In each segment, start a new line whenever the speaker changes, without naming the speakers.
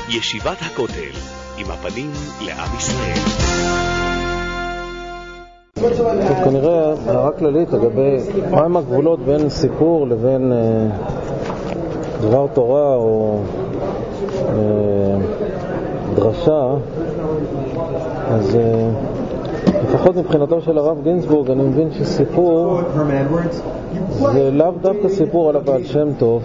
ישיבת הכותל, עם הפנים לעם ישראל.
כנראה הערה כללית לגבי מהם הגבולות בין סיפור לבין דבר תורה או דרשה. אז לפחות מבחינתו של הרב גינזבורג אני מבין שסיפור זה לאו דווקא סיפור על הבעל שם טוב,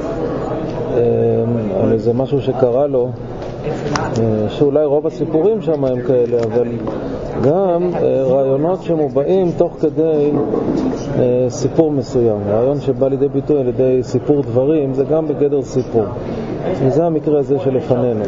על איזה משהו שקרה לו, שאולי רוב הסיפורים שם הם כאלה, אבל גם רעיונות שמובאים תוך כדי סיפור מסוים. רעיון שבא לידי ביטוי על ידי סיפור דברים זה גם בגדר סיפור, וזה המקרה הזה שלפנינו.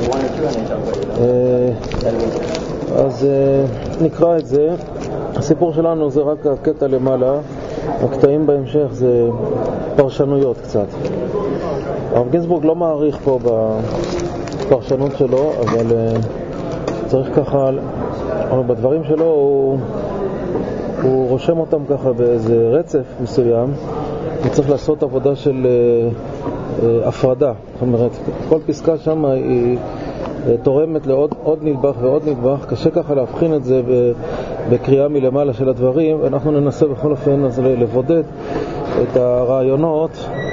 אז נקרא את זה. הסיפור שלנו זה רק הקטע למעלה, הקטעים בהמשך זה פרשנויות קצת. הרב גינזבורג לא מעריך פה בפרשנות שלו, אבל צריך ככה, בדברים שלו הוא רושם אותם ככה באיזה רצף מסוים, וצריך לעשות עבודה של הפרדה. זאת אומרת, כל פסקה שם היא תורמת לעוד נדבך ועוד נדבך. קשה ככה להבחין את זה בקריאה מלמעלה של הדברים. אנחנו ננסה בכל אופן אז לבודד את הרעיונות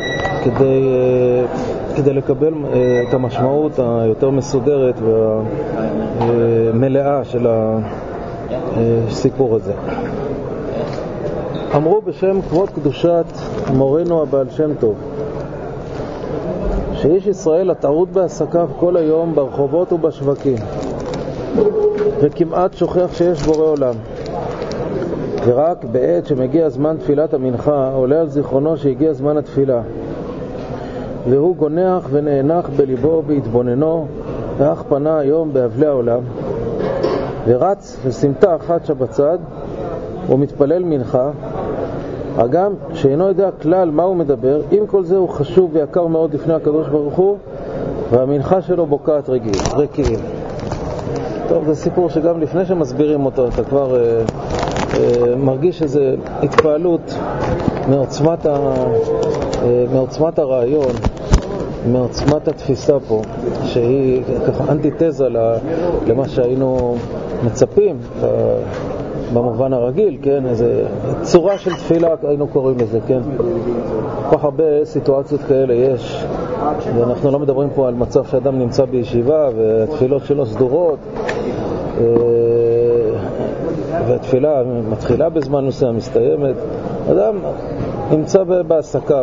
כדי לקבל את המשמעות היותר מסודרת והמלאה של הסיפור הזה. אמרו בשם כבוד קדושת מורנו הבעל שם טוב, שאיש ישראל הטרוד בעסקיו כל היום ברחובות ובשווקים, וכמעט שוכח שיש בורא עולם, ורק בעת שמגיע זמן תפילת המנחה עולה על זיכרונו שהגיע זמן התפילה, והוא גונח ונאנח בליבו בהתבוננו, ואך פנה היום באבלי העולם, ורץ וסמטה אחת שבצד ומתפלל מנחה, הגם שאינו יודע כלל מה הוא מדבר. עם כל זה הוא חשוב ויקר מאוד לפני הקדוש ברוך הוא, והמנחה שלו בוקעת רקיעים. טוב, זה סיפור שגם לפני שמסבירים אותו אתה כבר מרגיש איזו התפעלות מעוצמת הרעיון, מעוצמת התפיסה פה, שהיא ככה אנטיתזה למה שהיינו מצפים במובן הרגיל, כן? איזה צורה של תפילה היינו קוראים לזה, כן? כל כך הרבה סיטואציות כאלה יש, ואנחנו לא מדברים פה על מצב שאדם נמצא בישיבה והתפילות שלו סדורות, והתפילה מתחילה בזמן מסוים, מסתיימת. אדם נמצא בעסקיו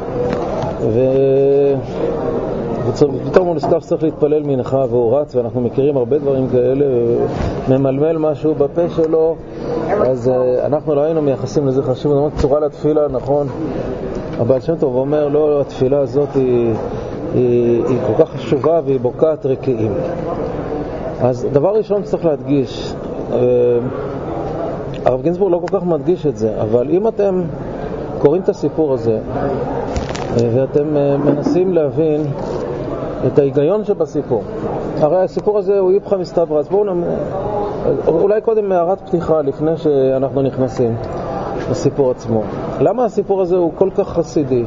ופתאום הוא נזכר שצריך להתפלל מנחה והוא רץ, ואנחנו מכירים הרבה דברים כאלה, ממלמל משהו בפה שלו, אז אנחנו לא היינו מייחסים לזה חשוב. זאת אומרת, צורה לתפילה, נכון, הבעל שם טוב אומר לא, התפילה הזאת היא כל כך חשובה והיא בוקעת רקיעים. אז דבר ראשון צריך להדגיש, הרב גינזבורג לא כל כך מדגיש את זה, אבל אם אתם קוראים את הסיפור הזה ואתם מנסים להבין את ההיגיון שבסיפור, הרי הסיפור הזה הוא איפכא מסתברא, אז בואו אולי קודם מערת פתיחה לפני שאנחנו נכנסים לסיפור עצמו. למה הסיפור הזה הוא כל כך חסידי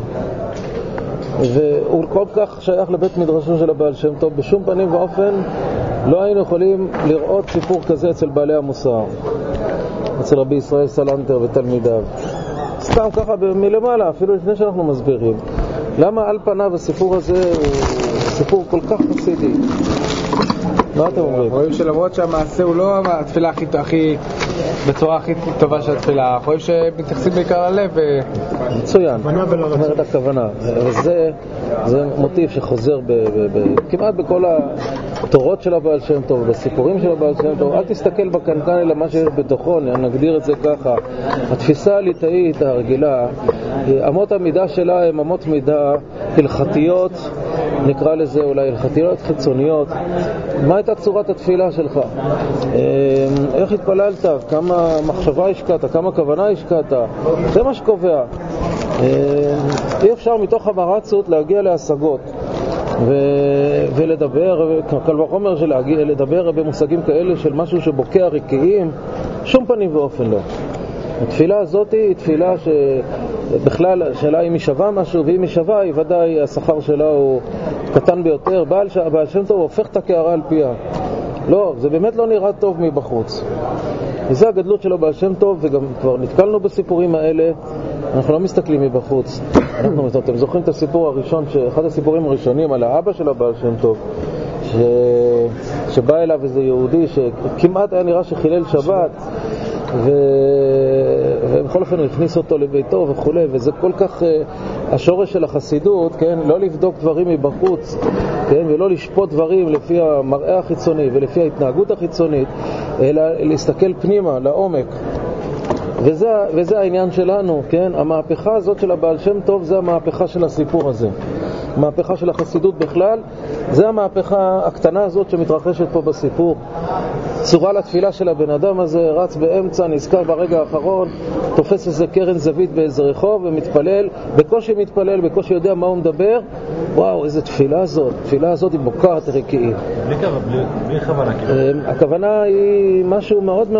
והוא כל כך שייך לבית מדרשו של הבעל שם טוב? בשום פנים ואופן לא היינו יכולים לראות סיפור כזה אצל בעלי המוסר, אצל רבי ישראל סלנטר ותלמידיו, סתם ככה מלמעלה, אפילו לפני שאנחנו מסבירים. למה על פניו הסיפור הזה הוא סיפור כל כך חסידי? מה אתם אומרים?
רואים שלמרות שהמעשה הוא לא התפילה הכי בצורה הכי טובה של התפילה, רואים שמתייחסים בעיקר ללב.
מצוין, אומרת הכוונה. זה מוטיב שחוזר כמעט בכל התורות של הבעל שם טוב, בסיפורים של הבעל שם טוב. אל תסתכל בקנקן אלא מה שיש בתוכו, נגדיר את זה ככה. התפיסה הליטאית הרגילה, אמות המידה שלה הן אמות מידה הלכתיות, נקרא לזה אולי הלכתיות חיצוניות. מה הייתה צורת התפילה שלך? איך התפללת? כמה מחשבה השקעת? כמה כוונה השקעת? זה מה שקובע. אי אפשר מתוך המרצות להגיע להשגות ולדבר, קל וחומר לדבר במושגים כאלה של משהו שבוקע רקיעים, שום פנים ואופן לא. התפילה הזאת היא תפילה בכלל השאלה אם היא שווה משהו, ואם היא שווה, היא ודאי השכר שלה הוא קטן ביותר. בעל שם טוב הופך את הקערה על פיה. לא, זה באמת לא נראה טוב מבחוץ. וזה הגדלות שלו בעל שם טוב, וגם כבר נתקלנו בסיפורים האלה. אנחנו לא מסתכלים מבחוץ. אתם זוכרים את הסיפור הראשון, אחד הסיפורים הראשונים על האבא של הבעל שם טוב, שבא אליו איזה יהודי שכמעט היה נראה שחילל שבת, ובכל אופן הוא הכניס אותו לביתו וכו'. וזה כל כך השורש של החסידות, כן? לא לבדוק דברים מבחוץ, כן? ולא לשפוט דברים לפי המראה החיצוני ולפי ההתנהגות החיצונית, אלא להסתכל פנימה, לעומק. וזה העניין שלנו, כן? המהפכה הזאת של הבעל שם טוב זה המהפכה של הסיפור הזה. המהפכה של החסידות בכלל, זה המהפכה הקטנה הזאת שמתרחשת פה בסיפור. צורה לתפילה של הבן אדם הזה, רץ באמצע, נזכר ברגע האחרון, תופס איזה קרן זווית באיזה רחוב ומתפלל, בקושי בקושי יודע מה הוא מדבר. וואו, איזה תפילה הזאת, תפילה הזאת היא בוקעת רקיעים.
בלי כוונה.
הכוונה היא משהו מאוד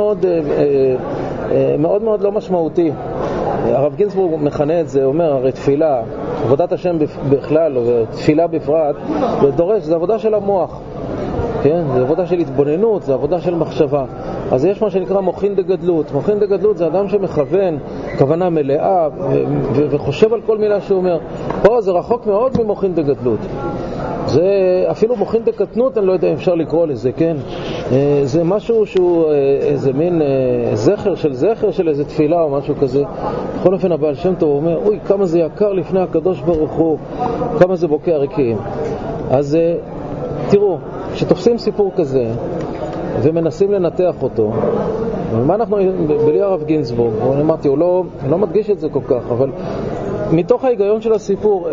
מאוד לא משמעותי. הרב גינזבורג מכנה את זה, אומר, הרי תפילה, עבודת השם בכלל ותפילה בפרט, זה עבודה של המוח, כן? זה עבודה של התבוננות, זה עבודה של מחשבה. אז יש מה שנקרא מוחין דגדלות. מוחין דגדלות זה אדם שמכוון כוונה מלאה וחושב על כל מילה שהוא אומר. פה זה רחוק מאוד ממוחין דגדלות. זה אפילו מוחין דקטנות, אני לא יודע אם אפשר לקרוא לזה, כן? זה משהו שהוא איזה מין זכר של איזה תפילה או משהו כזה. בכל אופן הבעל שם טוב אומר, אוי, כמה זה יקר לפני הקדוש ברוך הוא, כמה זה בוקע רקיעים. אז תראו, כשתופסים סיפור כזה ומנסים לנתח אותו, מה אנחנו, בלי הרב גינזבורג, אני אמרתי, הוא לא מדגיש את זה כל כך, אבל מתוך ההיגיון של הסיפור,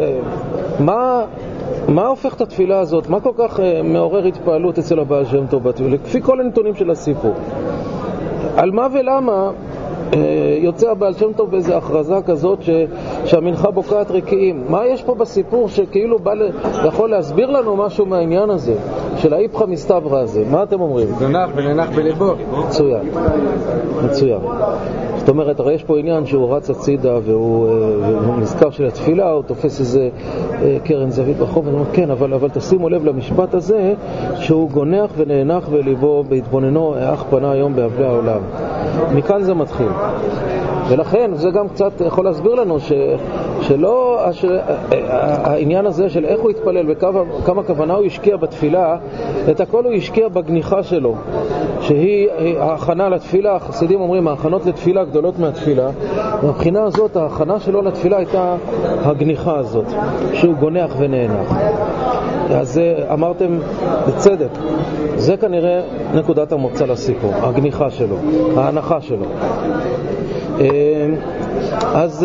מה הופך את התפילה הזאת? מה כל כך מעורר התפעלות אצל הבעל שם טוב בתפילה? לפי כל הנתונים של הסיפור. על מה ולמה יוצא הבעל שם טוב באיזו הכרזה כזאת שהמנחה בוקעת רקיעים? מה יש פה בסיפור שכאילו יכול להסביר לנו משהו מהעניין הזה, של האיפכא מסתברא הזה? מה אתם אומרים?
נח בליבו.
מצוין. זאת אומרת, הרי יש פה עניין שהוא רץ הצידה והוא נזכר של התפילה, הוא תופס איזה קרן זווית בחוב, ואומר, כן, אבל תשימו לב למשפט הזה, שהוא גונח ונאנח בליבו בהתבוננו, אך פנה היום באבלי העולם. מכאן זה מתחיל. ולכן זה גם קצת יכול להסביר לנו שלא העניין הזה של איך הוא התפלל וכמה כוונה הוא השקיע בתפילה, את הכל הוא השקיע בגניחה שלו, שהיא ההכנה לתפילה. החסידים אומרים, ההכנות לתפילה גדולות מהתפילה. מבחינה הזאת, ההכנה שלו לתפילה הייתה הגניחה הזאת, שהוא גונח ונאנח. אז אמרתם בצדק, זה כנראה נקודת המוצא לסיפור, הגניחה שלו, ההנחה שלו. אז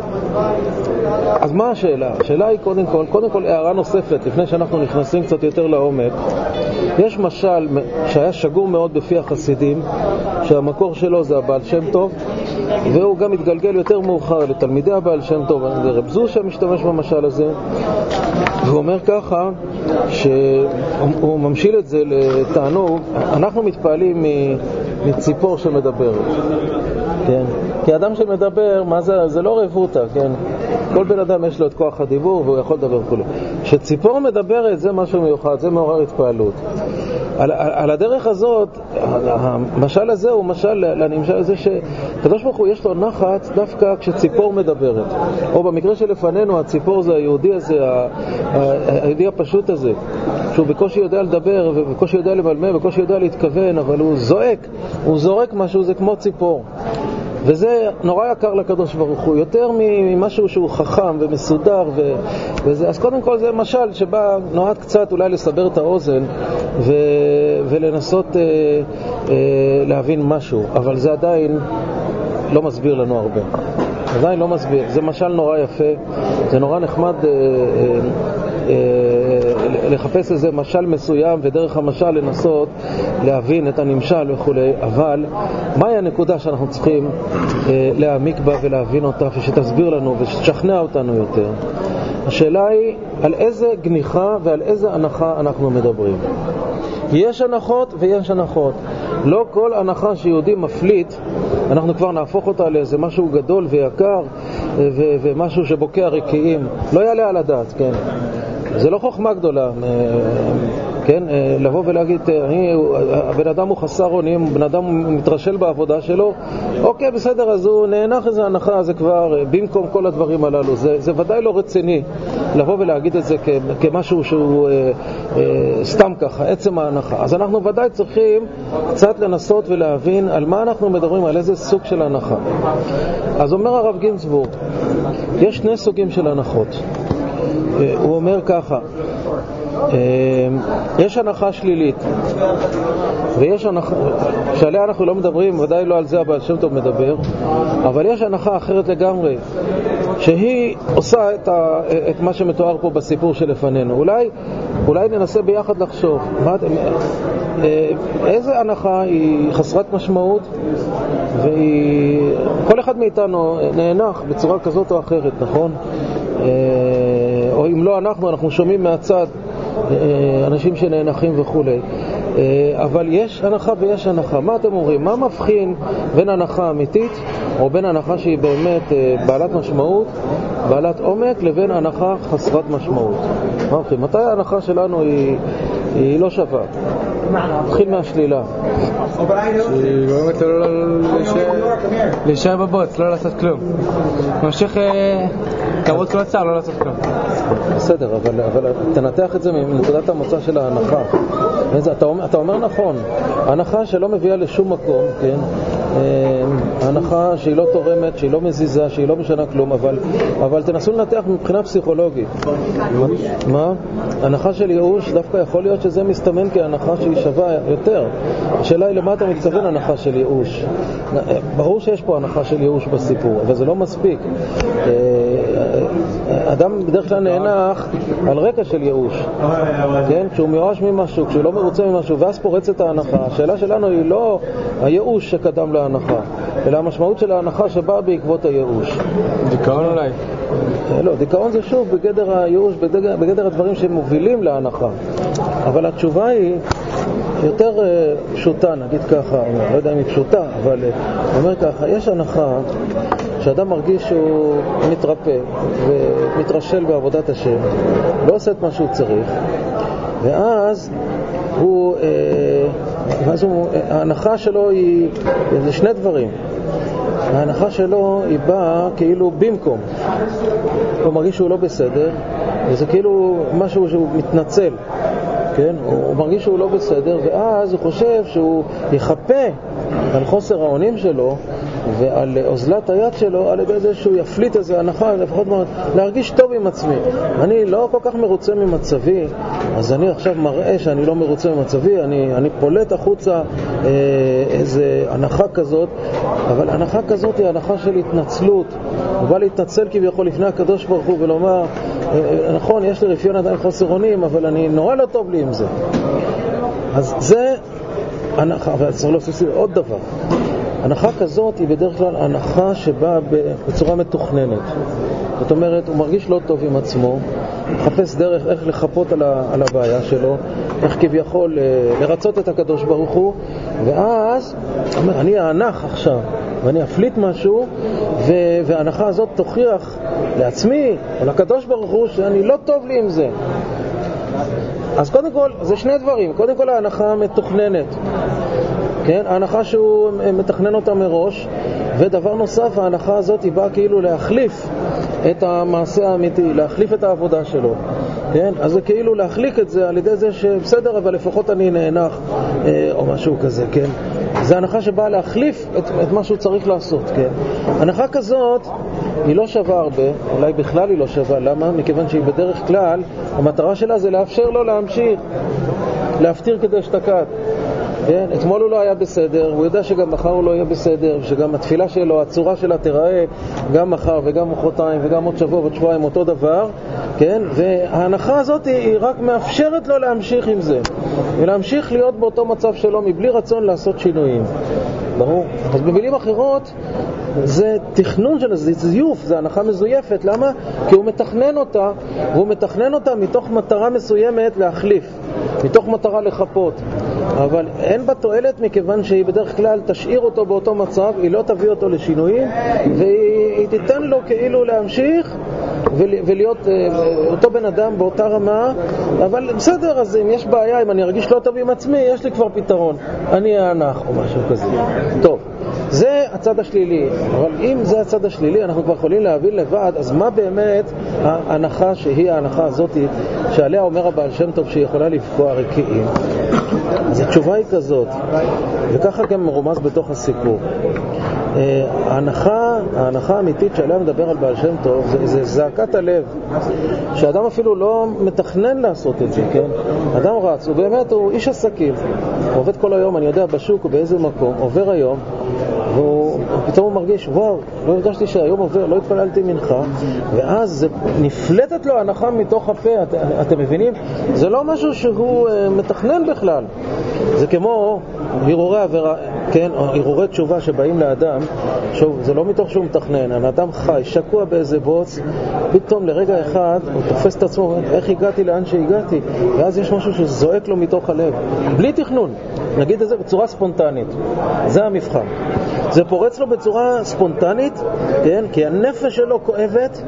מה השאלה? השאלה היא קודם כל הערה נוספת, לפני שאנחנו נכנסים קצת יותר לעומק. יש משל שהיה שגור מאוד בפי החסידים, שהמקור שלו זה הבעל שם טוב, והוא גם מתגלגל יותר מאוחר לתלמידי הבעל שם טוב, רב זושה משתמש במשל הזה, והוא אומר ככה, שהוא ממשיל את זה לתענוג. אנחנו מתפעלים מציפור שמדברת, כן? כי אדם שמדבר, מה זה? זה לא רבותה, כן? כל בן אדם יש לו את כוח הדיבור והוא יכול לדבר כולו. כשציפור מדברת זה משהו מיוחד, זה מעורר התפעלות. על הדרך הזאת, המשל הזה הוא משל לנמשל הזה שקדוש ברוך הוא יש לו נחת דווקא כשציפור מדברת. או במקרה שלפנינו, הציפור זה היהודי הזה, היהודי הפשוט הזה, שהוא בקושי יודע לדבר ובקושי יודע למלמל, בקושי יודע להתכוון, אבל הוא זורק משהו, זה כמו ציפור. וזה נורא יקר לקדוש ברוך הוא, יותר ממשהו שהוא חכם ומסודר וזה. אז קודם כל זה משל שבא נועד קצת אולי לסבר את האוזן ולנסות להבין משהו, אבל זה עדיין לא מסביר לנו הרבה. עדיין לא מסביר. זה משל נורא יפה, זה נורא נחמד לחפש איזה משל מסוים ודרך המשל לנסות להבין את הנמשל וכו'. אבל מהי הנקודה שאנחנו צריכים להעמיק בה ולהבין אותה ושתסביר לנו ושתשכנע אותנו יותר? השאלה היא על איזה גניחה ועל איזה הנחה אנחנו מדברים. יש הנחות ויש הנחות. לא כל הנחה שיהודי מפליט אנחנו כבר נהפוך אותה לאיזה משהו גדול ויקר ומשהו שבוקע רקיעים, לא יעלה על הדעת, כן? זה לא חוכמה גדולה, כן? לבוא ולהגיד, הבן אדם הוא חסר אונים, בן אדם מתרשל בעבודה שלו, אוקיי, בסדר, אז הוא נהנח איזה הנחה, זה כבר במקום כל הדברים הללו. זה ודאי לא רציני לבוא ולהגיד את זה כמשהו שהוא סתם ככה, עצם ההנחה. אז אנחנו ודאי צריכים קצת לנסות ולהבין על מה אנחנו מדברים, על איזה סוג של הנחה. אז אומר הרב גינזבורג, יש שני סוגים של הנחות. הוא אומר ככה, יש הנחה שלילית ויש הנחה שעליה אנחנו לא מדברים, ודאי לא על זה הבעל שם טוב מדבר, אבל יש הנחה אחרת לגמרי שהיא עושה את מה שמתואר פה בסיפור שלפנינו. אולי ננסה ביחד לחשוב איזה הנחה היא חסרת משמעות וכל אחד מאיתנו נהנח בצורה כזאת או אחרת, נכון? או אם לא אנחנו שומעים מהצד אנשים שנהנחים וכו'. אבל יש הנחה ויש הנחה. מה אתם אומרים? מה מבחין בין הנחה אמיתית או בין הנחה שהיא באמת בעלת משמעות, בעלת עומק, לבין הנחה חסרת משמעות? מה מבחין? מתי ההנחה שלנו היא לא שווה? התחיל מהשלילה
שהיא גורמת לו להישאר בבוץ, לא לעשות כלום, ממשיך כבוד כל הצער, לא לעשות כלום.
בסדר, אבל תנתח את זה מנקודת המוצא של ההנחה. אתה אומר נכון, הנחה שלא מביאה לשום מקום, כן? הנחה שהיא לא תורמת, שהיא לא מזיזה, שהיא לא משנה כלום, אבל תנסו לנתח מבחינה פסיכולוגית. מה? הנחה של ייאוש דווקא יכול להיות שזה מסתמן כהנחה שהיא שווה יותר. השאלה היא למה אתה מתכוון הנחה של ייאוש. ברור שיש פה הנחה של ייאוש בסיפור, אבל זה לא מספיק. אדם בדרך כלל נהנח על רקע של ייאוש, כן? כשהוא מיואש ממשהו, כשהוא לא מרוצה ממשהו, ואז פורצת ההנחה. השאלה שלנו היא לא הייאוש שקדם להנחה, אלא המשמעות של ההנחה שבאה בעקבות הייאוש.
דיכאון אולי?
לא, דיכאון זה שוב בגדר הייאוש, בגדר הדברים שמובילים להנחה. אבל התשובה היא יותר פשוטה, נגיד ככה, לא יודע אם היא פשוטה, אבל אומר ככה, יש הנחה שאדם מרגיש שהוא מתרפא ומתרשל בעבודת השם, לא עושה את מה שהוא צריך, ואז ההנחה שלו זה שני דברים. ההנחה שלו היא באה כאילו במקום, הוא מרגיש שהוא לא בסדר, וזה כאילו משהו שהוא מתנצל, כן? הוא מרגיש שהוא לא בסדר, ואז הוא חושב שהוא יחפה על חוסר האונים שלו ועל אוזלת היד שלו על ידי זה שהוא יפליט איזה הנחה, לפחות להרגיש טוב עם עצמי. אני לא כל כך מרוצה ממצבי, אז אני עכשיו מראה שאני לא מרוצה ממצבי, אני פולט החוצה איזה הנחה כזאת, אבל הנחה כזאת היא הנחה של התנצלות. הוא בא להתנצל כביכול לפני הקדוש ברוך הוא ולומר, נכון, יש לי רפיון עדיין חוסר אונים, אבל אני נורא לא טוב לי עם זה. אז זה הנחה, אבל צריך להוסיף עוד דבר. הנחה כזאת היא בדרך כלל הנחה שבאה בצורה מתוכננת. זאת אומרת, הוא מרגיש לא טוב עם עצמו, מחפש דרך איך לחפות על הבעיה שלו, איך כביכול לרצות את הקדוש ברוך הוא, ואז הוא אומר, אני אענח עכשיו ואני אפליט משהו, וההנחה הזאת תוכיח לעצמי או לקדוש ברוך הוא שאני לא טוב לי עם זה. אז קודם כל, זה שני דברים. קודם כל, ההנחה מתוכננת, כן? ההנחה שהוא מתכנן אותה מראש, ודבר נוסף, ההנחה הזאת היא באה כאילו להחליף את המעשה האמיתי, להחליף את העבודה שלו, כן? אז זה כאילו להחליק את זה על ידי זה שבסדר, אבל לפחות אני נהנח או משהו כזה, כן? זה הנחה שבאה להחליף את מה שהוא צריך לעשות, כן? הנחה כזאת היא לא שווה הרבה, אולי בכלל היא לא שווה. למה? מכיוון שהיא בדרך כלל, המטרה שלה זה לאפשר לו להמשיך, להפתיר כדי שתקת. כן? אתמול הוא לא היה בסדר, הוא יודע שגם מחר הוא לא יהיה בסדר, שגם התפילה שלו, הצורה שלה תיראה גם מחר וגם מחרתיים וגם עוד שבוע ועוד שבועיים אותו דבר, כן? וההנחה הזאת היא רק מאפשרת לו להמשיך עם זה, ולהמשיך להיות באותו מצב שלו מבלי רצון לעשות שינויים. ברור? אז במילים אחרות, זה תכנון של זה, זיוף, זה הנחה מזויפת. למה? כי הוא מתכנן אותה, והוא מתכנן אותה מתוך מטרה מסוימת להחליף. מתוך מטרה לחפות, אבל אין בה תועלת מכיוון שהיא בדרך כלל תשאיר אותו באותו מצב, היא לא תביא אותו לשינויים, והיא תיתן לו כאילו להמשיך ולהיות אותו בן אדם באותה רמה. אבל בסדר, אז אם יש בעיה, אם אני ארגיש לא טוב עם עצמי, יש לי כבר פתרון, אני אענך או משהו כזה. טוב, זה הצד השלילי. אבל אם זה הצד השלילי, אנחנו כבר יכולים להבין לבד, אז מה באמת ההנחה שהיא ההנחה הזאת שעליה אומר הבעל שם טוב שהיא יכולה לפגוע רקיעים? אז התשובה היא כזאת, וככה גם מרומז בתוך הסיפור. ההנחה האמיתית שעליה מדבר על בעל שם טוב זה זעקת הלב, שאדם אפילו לא מתכנן לעשות את זה, כן? אדם רץ, הוא באמת, הוא איש עסקים, הוא עובד כל היום, אני יודע, בשוק או באיזה מקום, עובר היום, ופתאום הוא מרגיש, וואו, לא הרגשתי שהיום עובר, לא התפללתי מנחה, ואז זה נפלטת לו הנחה מתוך הפה. אתם מבינים? זה לא משהו שהוא מתכנן בכלל. זה כמו הרהורי עבירה, כן, או הרהורי תשובה שבאים לאדם, שוב, זה לא מתוך שהוא מתכנן, האדם חי, שקוע באיזה בוץ, פתאום לרגע אחד הוא תופס את עצמו, איך הגעתי לאן שהגעתי, ואז יש משהו שזועק לו מתוך הלב, בלי תכנון, נגיד את זה בצורה ספונטנית. זה המבחן. זה פורץ לו בצורה ספונטנית, כן? כי הנפש שלו כואבת,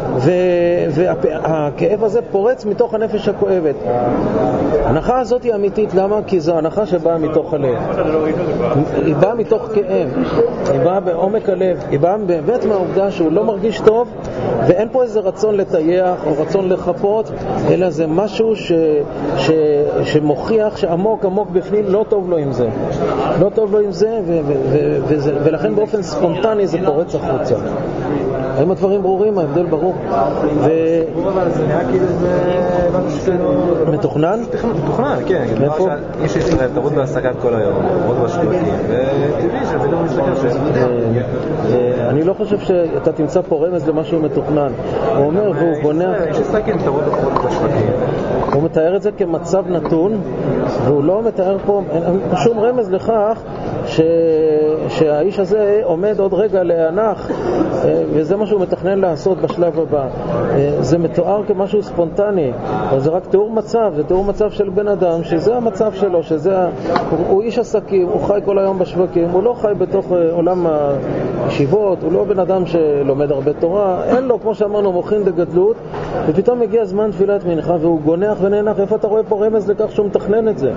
והכאב הזה פורץ מתוך הנפש הכואבת. ההנחה הזאת היא אמיתית. למה? כי זו הנחה שבאה מתוך הלב. היא באה מתוך כאב, היא באה בעומק הלב, היא באה באמת מהעובדה שהוא לא מרגיש טוב, ואין פה איזה רצון לטייח או רצון לחפות, אלא זה משהו שמוכיח שעמוק עמוק בפנים לא טוב לו עם זה. לא טוב לו עם זה, ולכן באופן ספונטני זה פורץ החוצה. האם הדברים ברורים? ההבדל ברור.
אבל זה נראה כאילו זה
מתוכנן?
מתוכנן, כן. יש ישראל, תרבות בהעסקת כל היום, תרבות בשווקים, וטבעי שפתאום מסתכל
אני לא חושב שאתה תמצא פה רמז למשהו מתוכנן. הוא אומר, והוא בונה...
יש עסקים, תרבות בשווקים.
הוא מתאר את זה כמצב נתון, והוא לא מתאר פה שום רמז לכך שהאיש הזה עומד עוד רגע להנח, וזה מה שהוא מתכנן לעשות בשלב הבא. זה מתואר כמשהו ספונטני, אבל זה רק תיאור מצב, זה תיאור מצב של בן אדם, שזה המצב שלו, הוא איש עסקים, הוא חי כל היום בשווקים, הוא לא חי בתוך עולם הישיבות, הוא לא בן אדם שלומד הרבה תורה, אין לו, כמו שאמרנו, מוכין בגדלות, ופתאום מגיע זמן תפילת מנחה והוא גונח ונהנח. איפה אתה רואה פה רמז לכך שהוא מתכנן את זה?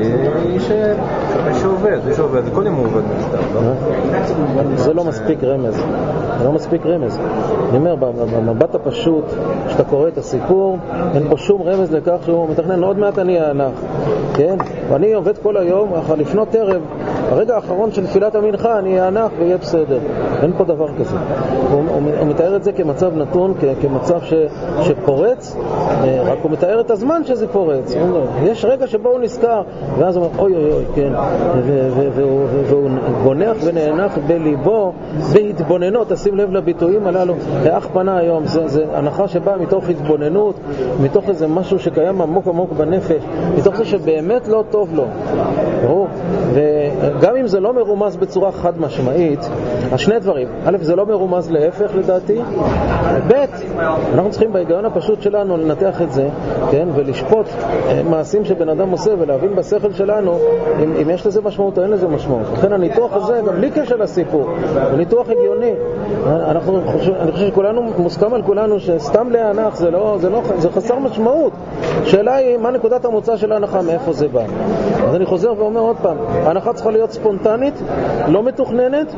זה שעובד, זה קודם הוא עובד מסתר.
זה לא מספיק רמז, זה לא מספיק רמז. אני אומר, במבט הפשוט, כשאתה קורא את הסיפור, אין פה שום רמז לכך שהוא מתכנן, עוד מעט אני אענך, כן? ואני עובד כל היום, אחר לפנות ערב, הרגע האחרון של תפילת המנחה, אני אענך ויהיה בסדר. אין פה דבר כזה. הוא מתאר את זה כמצב נתון, כמצב שפורץ, רק הוא מתאר את הזמן שזה פורץ. יש רגע שבו הוא נזכר, ואז הוא אומר, אוי אוי אוי, כן, והוא גונח ונהנח בליבו, בהתבוננות. תשים לב לביטויים הללו, האח פנה היום, זה הנחה שבאה מתוך התבוננות, מתוך איזה משהו שקיים עמוק עמוק בנפש, מתוך זה שבאמת לא טוב לו. ברור? וגם אם זה לא מרומז בצורה חד משמעית, השני דברים, א', זה לא מרומז להפך לדעתי, ב', אנחנו צריכים בהיגיון הפשוט שלנו לנתח את זה, כן, ולשפוט מעשים שבן אדם עושה ולהבין בשכל שלנו אם יש לזה משמעות או אין לזה משמעות. לכן הניתוח הזה גם בלי קשר לסיפור, הוא ניתוח הגיוני. אני חושב שכולנו, מוסכם על כולנו שסתם להנח זה חסר משמעות. שאלה היא מה נקודת המוצא של ההנחה, מאיפה זה בא. אז אני חוזר ואומר עוד פעם, ההנחה צריכה להיות ספונטנית, לא מתוכננת,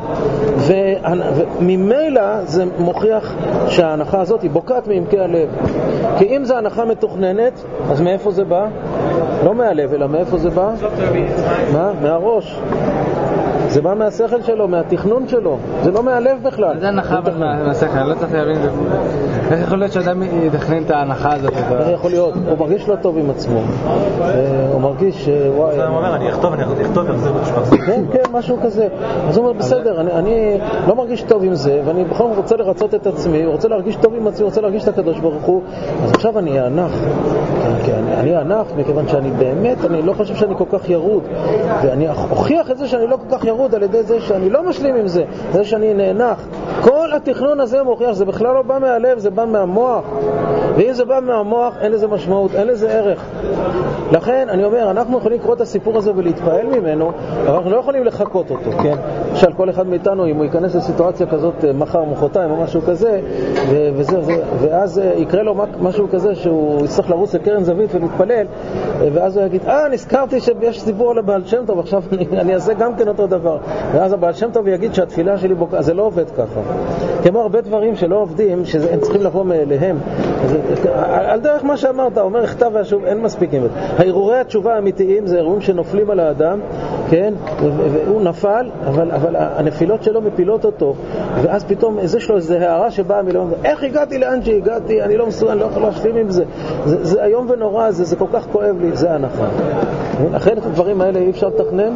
וממילא זה מוכיח שההנחה הזאת היא בוקעת מעמקי הלב. כי אם זה הנחה מתוכננת, אז מאיפה זה בא? לא מהלב, אלא מאיפה זה בא? מה? מהראש. זה בא מהשכל שלו, מהתכנון שלו. זה לא מהלב בכלל.
זה הנחה מהשכל, אני לא צריך להבין. איך יכול להיות שאדם יתכנן את ההנחה הזאת?
איך יכול להיות? הוא מרגיש לא טוב עם עצמו. הוא מרגיש וואי...
הוא אומר, אני אכתוב, יחזיר בתשמע.
כן, כן, משהו כזה. אז הוא אומר, בסדר, אני לא מרגיש טוב עם זה, ואני בכל זאת רוצה לרצות את עצמי, רוצה להרגיש טוב עם עצמי, רוצה להרגיש את הקדוש ברוך הוא, אז עכשיו אני אענך. אני אענך, מכיוון שאני באמת, אני לא חושב שאני כל כך ירוד. ואני אוכיח את זה שאני לא כל כך ירוד על ידי זה שאני לא משלים עם זה, זה שאני נהנך. כל התכנון הזה מוכיח, זה בכלל לא בא מהלב, זה בא מהמוח. ואם זה בא מהמוח, אין לזה משמעות, אין לזה ערך. לכן אני אומר, אנחנו יכולים לקרוא את הסיפור הזה ולהתפעל ממנו, אבל אנחנו לא יכולים לחכות אותו, כן? למשל, כל אחד מאיתנו, אם הוא ייכנס לסיטואציה כזאת מחר, מחרתיים או משהו כזה, ואז יקרה לו משהו כזה שהוא יצטרך לרוץ לקרן זווית ולהתפלל, ואז הוא יגיד, נזכרתי שיש סיפור על הבעל שם טוב, עכשיו אני אעשה גם כן אותו דבר. ואז הבעל שם טוב יגיד שהתפילה שלי בוקה, זה לא עובד ככה. כמו הרבה דברים שלא עובדים, שהם צריכים לבוא מאליהם. על דרך מה שאמרת, אומר הכתב והשוב, אין מספיק עם זה. הערעורי התשובה האמיתיים זה ערעורים שנופלים על האדם, כן? והוא נפל, אבל הנפילות שלו מפילות אותו, ואז פתאום יש לו איזו הערה שבאה מלאום, איך הגעתי לאן שהגעתי? אני לא מסוגל, אני לא יכול להשלים עם זה. זה היום ונורא, זה כל כך כואב לי, זה הנכון. אחרי את הדברים האלה אי אפשר לתכנן,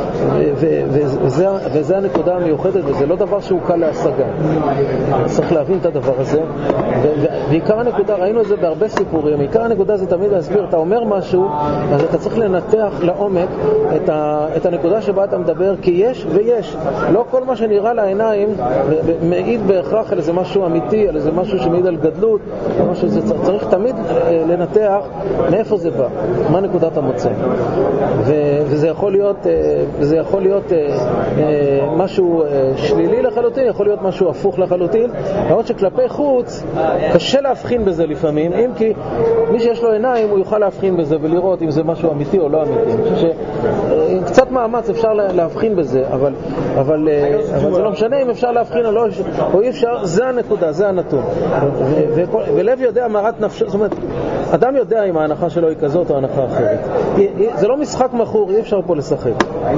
וזה הנקודה המיוחדת, וזה לא דבר שהוא קל להשגה. צריך להבין את הדבר הזה, ועיקר הנקודה, ראינו את זה בהרבה סיפורים, עיקר הנקודה זה תמיד להסביר, אתה אומר משהו, אז אתה צריך לנתח לעומק את הנקודה שבה אתה מדבר, כי יש ויש. לא כל מה שנראה לעיניים מעיד בהכרח על איזה משהו אמיתי, על איזה משהו שמעיד על גדלות, צריך תמיד לנתח מאיפה זה בא, מה נקודת המוצא. וזה יכול להיות משהו שלילי לחלוטין, יכול להיות משהו הפוך לחלוטין, למרות שכלפי חוץ קשה להבחין בזה לפעמים, אם כי מי שיש לו עיניים הוא יוכל להבחין בזה ולראות אם זה משהו אמיתי או לא אמיתי. אני חושב שעם קצת מאמץ אפשר להבחין בזה, אבל זה לא משנה אם אפשר להבחין או אי אפשר, זה הנקודה, זה הנתון. ולב יודע מרת נפשו, זאת אומרת, אדם יודע אם ההנחה שלו היא כזאת או הנחה אחרת. זה לא משחק מכור, אי אפשר פה לשחק.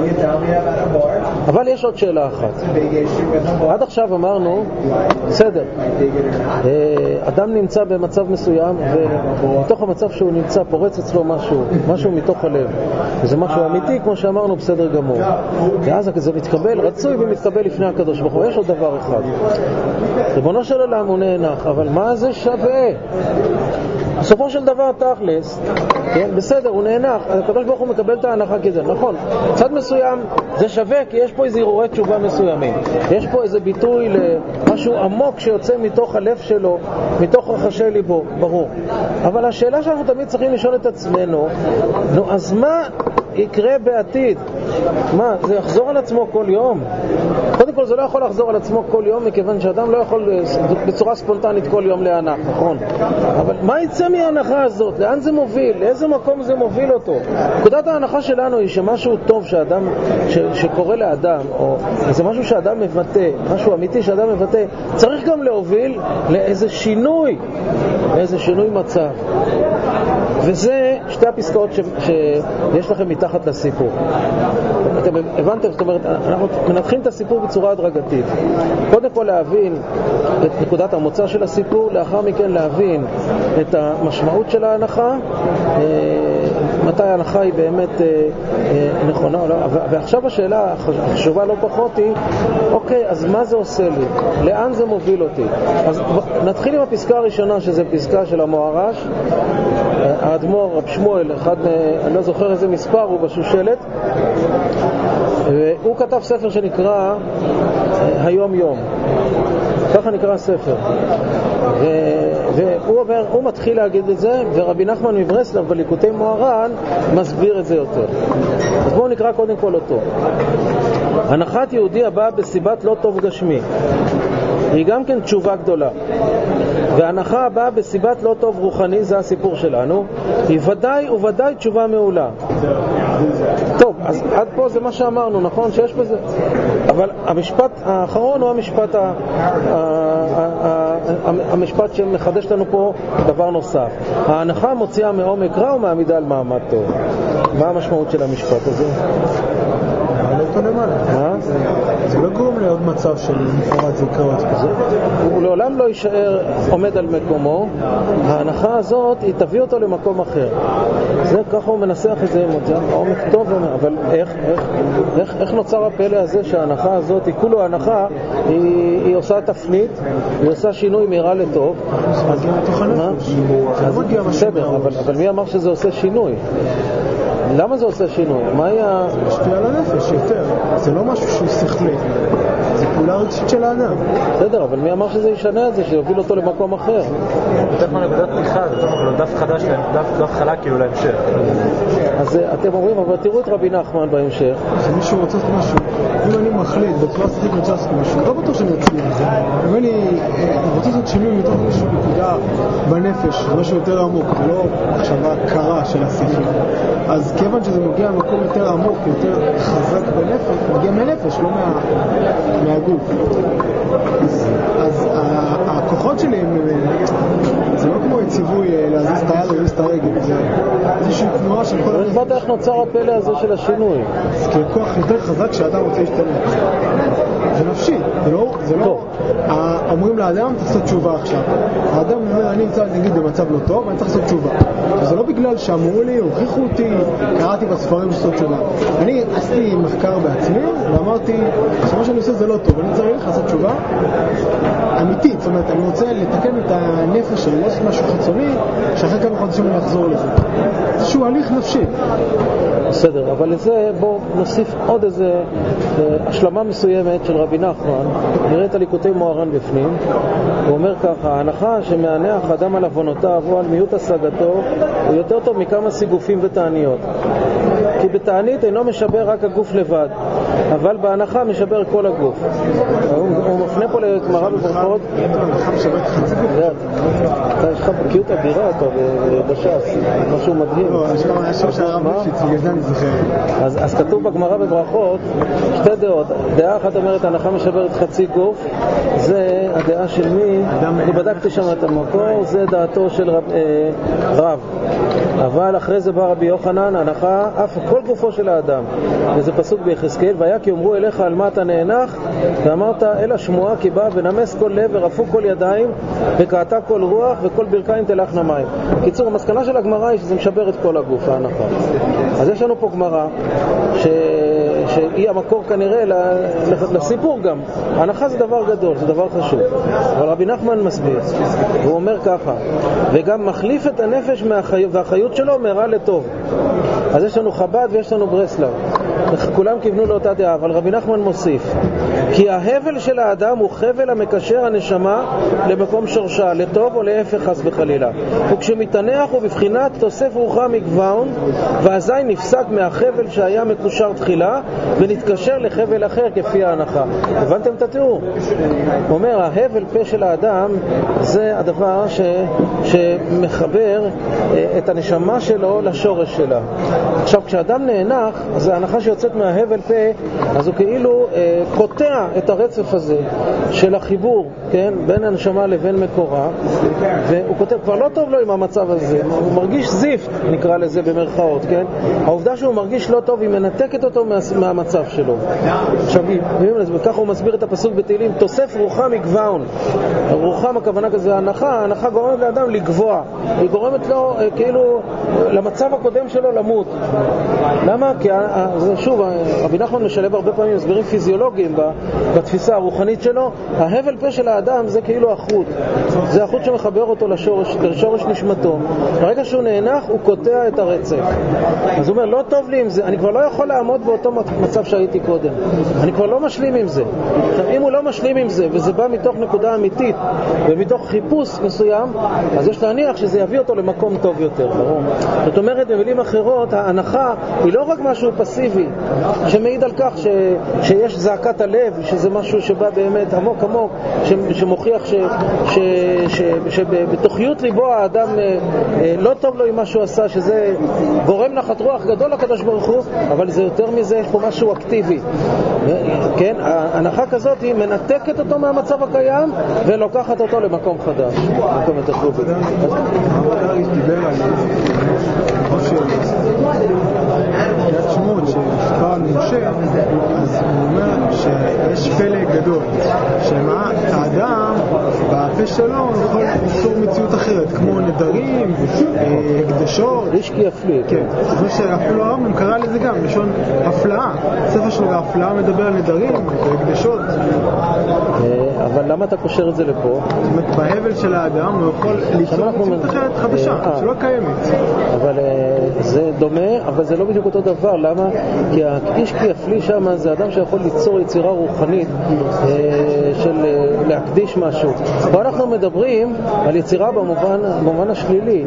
אבל יש עוד שאלה אחת. עד עכשיו אמרנו, בסדר, אדם נמצא במצב מסוים, ומתוך המצב שהוא נמצא פורץ אצלו משהו מתוך הלב. וזה משהו אמיתי, כמו שאמרנו, בסדר גמור. ואז זה מתקבל, רצוי ומתקבל לפני הקדוש ברוך הוא. יש עוד דבר אחד. ריבונו של עולם הוא נאנח, אבל מה זה שווה? בסופו של דבר תכלס, כן, בסדר, הוא נאנח, הקדוש ברוך הוא מקבל את ההנחה כזה, נכון, צד מסוים זה שווה כי יש פה איזה הרהורי תשובה מסוימים, יש פה איזה ביטוי למשהו עמוק שיוצא מתוך הלב שלו, מתוך רחשי ליבו, ברור. אבל השאלה שאנחנו תמיד צריכים לשאול את עצמנו, אז מה יקרה בעתיד? מה, זה יחזור על עצמו כל יום? קודם כל זה לא יכול לחזור על עצמו כל יום, מכיוון שאדם לא יכול בצורה ספונטנית כל יום להנח, נכון? אבל מה יצא מההנחה הזאת? לאן זה מוביל? לאיזה מקום זה מוביל אותו? נקודת ההנחה שלנו היא שמשהו טוב שקורה לאדם, או זה משהו שאדם מבטא, משהו אמיתי שאדם מבטא, צריך גם להוביל לאיזה שינוי מצב. וזה שתי הפסקאות שיש לכם מתחת לסיפור. אתם הבנתם? זאת אומרת, אנחנו מנתחים את הסיפור בצורה הדרגתית. קודם כל להבין את נקודת המוצא של הסיפור, לאחר מכן להבין את המשמעות של ההנחה, מתי ההנחה היא באמת נכונה. ועכשיו השאלה החשובה לא פחות היא, אוקיי, אז מה זה עושה לי? לאן זה מוביל אותי? אז נתחיל עם הפסקה הראשונה, שזה פסקה של המוהר"ש, האדמו"ר רב שמואל, אני לא זוכר איזה מספר, הוא בשושלת, והוא כתב ספר שנקרא היום יום, ככה נקרא הספר, והוא מתחיל להגיד את זה, ורבי נחמן מברסלב בליקוטי מוהר"ן מסביר את זה יותר. אז בואו נקרא קודם כל אותו. הנחת יהודי הבאה בסיבת לא טוב גשמי היא גם כן תשובה גדולה, וההנחה הבאה בסיבת לא טוב רוחני, זה הסיפור שלנו, היא ודאי וודאי תשובה מעולה. טוב, אז עד פה זה מה שאמרנו, נכון? שיש בזה, אבל המשפט האחרון הוא המשפט שמחדש לנו פה דבר נוסף. ההנחה מוציאה מעומק רע ומעמידה על מעמד טוב. מה המשמעות של המשפט הזה?
זה לא גורם לעוד מצב של מפורט זיכרות.
הוא לעולם לא יישאר עומד על מקומו. ההנחה הזאת היא תביא אותו למקום אחר. זה ככה הוא מנסח את זה, עומק טוב, אבל איך נוצר הפלא הזה שההנחה הזאת היא כולו ההנחה, היא עושה תפנית, היא עושה שינוי מהרע לטוב. בסדר, אבל מי אמר שזה עושה שינוי? למה זה עושה שינוי? מה היה...
זה משפיע על הנפש יותר, זה לא משהו שהוא שכלי. זה פעולה רגשית של האדם.
בסדר, אבל מי אמר שזה ישנה את זה, שיוביל אותו למקום אחר?
יותר מנקודת פתיחה, זה דף חדש, דף חלק כאילו להמשך.
אז
אתם אומרים, אבל תראו את רבי נחמן בהמשך.
כשמישהו רוצה לעשות משהו, אם אני מחליט בצורה סטריקט רוצה לעשות משהו, לא בטוח שאני אצליח. אם אני רוצה לעשות שינוי מתוך איזושהי נקודה בנפש, משהו יותר עמוק, ולא מחשבה קרה של השכל. אז כיוון שזה מגיע למקום יותר עמוק, יותר חזק בנפש, מגיע מהנפש, לא מהגוף. אז הכוחות שלי זה לא כמו ציווי להזיז את היד או להזיז את הרגל, זה איזושהי תנועה של כל...
אבל הסברת איך נוצר הפלא הזה של השינוי?
זה ככוח יותר חזק שאדם רוצה להשתלט. זה נפשי, זה לא... אומרים לאדם, תעשו תשובה עכשיו. האדם אומר, אני נמצא נגיד במצב לא טוב, אני צריך לעשות תשובה. זה לא בגלל שאמרו לי, הוכיחו אותי, קראתי בספרים לעשות תשובה. אני עשיתי מחקר בעצמי, ואמרתי, שמה שאני עושה זה לא טוב, אני צריך לעשות תשובה אמיתית. זאת אומרת, אני רוצה לתקן את הנפש שלי, לא לעשות משהו חיצוני, שאחרי כמה חודשים אני אחזור לזה. זה שהוא הליך נפשי.
בסדר, אבל לזה בואו נוסיף עוד איזה השלמה מסוימת של רבי נחמן. נראה את הליקוטי מוהר"ן בפנים. הוא אומר ככה, ההנחה שמענח אדם על עוונותיו או על מיעוט השגתו הוא יותר טוב מכמה סיגופים ותעניות. כי בתענית אינו משבר רק הגוף לבד, אבל בהנחה משבר כל הגוף. הוא מפנה פה לגמרא בברכות.
ההנחה משברת חצי גוף?
יש לך בקיאות אדירה אתה בש"ס, משהו מדהים.
לא, היה שם שהרב מפשיץ, בגלל זה אני זוכר.
אז כתוב בגמרא בברכות שתי דעות. דעה אחת אומרת הנחה משברת חצי גוף, זה הדעה של מי? אני בדקתי שם את המקור, זה דעתו של רב. אבל אחרי זה בא רבי יוחנן, הנחה אף כל גופו של האדם. וזה פסוק ביחזקאל, והיה כי אומרו אליך על מה אתה נאנח, ואמרת אל השמועה כי בא ונמס כל לב ורפו כל ידיים וקעתה כל רוח וכל ברכיים תלכנה מים. קיצור, המסקנה של הגמרא היא שזה משבר את כל הגוף, ההנחה. אז יש לנו פה גמרא שהיא המקור כנראה לסיפור גם. ההנחה זה דבר גדול, זה דבר חשוב. אבל רבי נחמן מסביר, הוא אומר ככה, וגם מחליף את הנפש והחיות שלו מרע לטוב. אז יש לנו חב"ד ויש לנו ברסלב. כולם כיוונו לאותה דעה, אבל רבי נחמן מוסיף, כי ההבל של האדם הוא חבל המקשר הנשמה למקום שורשה, לטוב או להפך חס וחלילה. וכשמתענח הוא בבחינת תוסף רוחה מגוון, ואזי נפסק מהחבל שהיה מקושר תחילה ונתקשר לחבל אחר כפי ההנחה. הבנתם את התיאור? הוא אומר, ההבל פה של האדם זה הדבר שמחבר את הנשמה שלו לשורש שלה. עכשיו, כשאדם נאנח, אז ההנחה שיוצאת מההבל פה, אז הוא כאילו קוטע את הרצף הזה של החיבור, כן, בין הנשמה לבין מקורה, והוא כותב, כבר לא טוב לו עם המצב הזה, הוא מרגיש זיפט, נקרא לזה במרכאות, כן? העובדה שהוא מרגיש לא טוב, היא מנתקת אותו מהמצב שלו. עכשיו, וככה הוא מסביר את הפסוק בתהילים, תוסף רוחה מגוון. רוחם הכוונה כזה, ההנחה גורמת לאדם לגבוע, היא גורמת לו כאילו למצב הקודם שלו למות. למה? כי שוב, רבי נחמן משלב הרבה פעמים הסברים פיזיולוגיים בתפיסה הרוחנית שלו. ההבל פה של האדם זה כאילו החוט, זה החוט שמחבר אותו לשורש נשמתו. ברגע שהוא נאנח הוא קוטע את הרצף. אז הוא אומר, לא טוב לי עם זה, אני כבר לא יכול לעמוד באותו מצב שהייתי קודם, אני כבר לא משלים עם זה. עכשיו, אם הוא לא משלים עם זה וזה בא מתוך נקודה אמיתית ומתוך חיפוש מסוים, אז יש להניח שזה יביא אותו למקום טוב יותר. זאת אומרת, במילים אחרות, ההנחה היא לא רק משהו פסיבי שמעיד על כך שיש זעקת הלב, שזה משהו שבא באמת עמוק עמוק, שמוכיח שבתוכיות ליבו האדם לא טוב לו עם מה שהוא עשה, שזה גורם נחת רוח גדול לקדוש ברוך הוא, אבל זה יותר מזה, יש פה משהו אקטיבי. כן? ההנחה כזאת היא מנתקת אותו מהמצב הקיים ולוקחת אותו למקום חדש, מקום יותר טוב.
הרב דיבר על יד שמות שספר על משה, אז הוא אומר שיש פלא גדול, שמה האדם בפה שלו יכול ליצור מציאות אחרת, כמו נדרים, הקדשות,
רישקי אפלי.
כן, זה שאפילו הרב קרא לזה גם לשון הפלאה. הספר שלו בהפלאה מדבר על נדרים והקדשות.
אבל למה אתה קושר את זה לפה?
זאת אומרת, בהבל של האדם הוא יכול ליצור מציאות אחרת חדשה, שלא קיימת.
אבל זה דומה, אבל זה לא בדיוק אותו דבר. למה? כי האיש כיפלי שם זה אדם שיכול ליצור יצירה רוחנית של להקדיש משהו. פה אנחנו מדברים על יצירה במובן השלילי,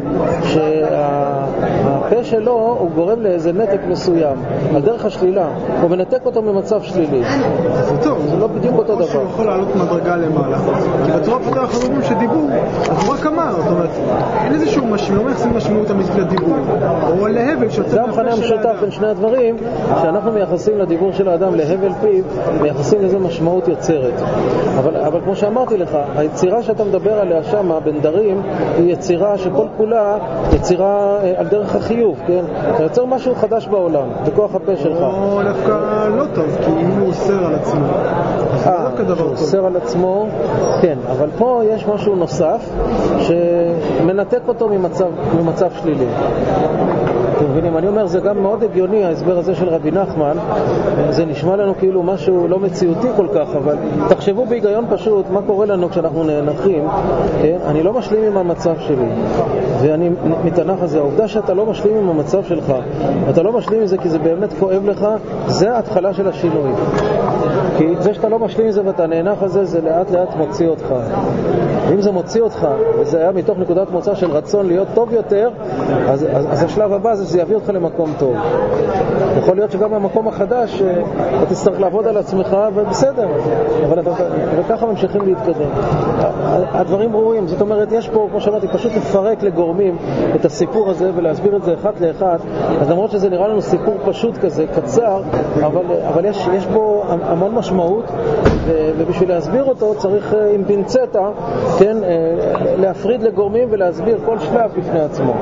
שהפה שלו הוא גורם לאיזה נתק מסוים, על דרך השלילה, הוא מנתק אותו ממצב שלילי.
זה טוב,
זה לא בדיוק אותו דבר.
הוא יכול לעלות מדרגה למעלה, כי בצורה פשוטה אנחנו אומרים שדיבור, אז הוא רק אמר, זאת אומרת, אין איזשהו לא מייחסים משמעות אמיתית לדיבור, או להבל שיוצא
זה המכנה המשותף בין שני הדברים, שאנחנו מייחסים לדיבור של האדם להבל פיו, מייחסים לזה משמעות יוצרת. אבל כמו שאמרתי לך, היצירה שאתה מדבר עליה שם, בנדרים, היא יצירה שכל כולה יצירה על דרך החיוב, כן? אתה יוצר משהו חדש בעולם, בכוח הפה שלך.
או דווקא לא טוב, כי אם הוא אוסר על עצמו, אז זה דווקא דבר טוב.
הוא אוסר על עצמו, כן, אבל פה יש משהו נוסף שמנתק אותו ממצב שלילי. אתם מבינים? אני אומר, זה גם מאוד הגיוני, ההסבר הזה של רבי נחמן, זה נשמע לנו כאילו משהו לא מציאותי כל כך, אבל תחשבו בהיגיון פשוט, מה קורה לנו כשאנחנו נאנחים, אני לא משלים עם המצב שלי, ואני מתענך הזה, העובדה שאתה לא משלים עם המצב שלך, אתה לא משלים עם זה כי זה באמת כואב לך, זה ההתחלה של השינוי. כי זה שאתה לא משלים עם זה ואתה נאנח הזה, זה לאט לאט מוציא אותך. ואם זה מוציא אותך, וזה היה מתוך נקודת מוצא של רצון להיות טוב יותר, אז השלב הבא זה שזה יביא אותך למקום טוב. יכול להיות שגם במקום החדש אתה תצטרך לעבוד על עצמך, ובסדר, אבל וככה ממשיכים להתקדם. הדברים ברורים, זאת אומרת, יש פה, כמו שאמרתי, פשוט לפרק לגורמים את הסיפור הזה ולהסביר את זה אחד לאחד. אז למרות שזה נראה לנו סיפור פשוט כזה, קצר, אבל יש פה המון משמעות, ובשביל להסביר אותו צריך עם פינצטה, כן, להפריד לגורמים ולהסביר כל שלב בפני עצמו.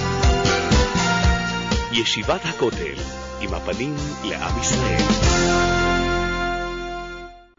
ישיבת הכותל, עם הפנים לעם ישראל.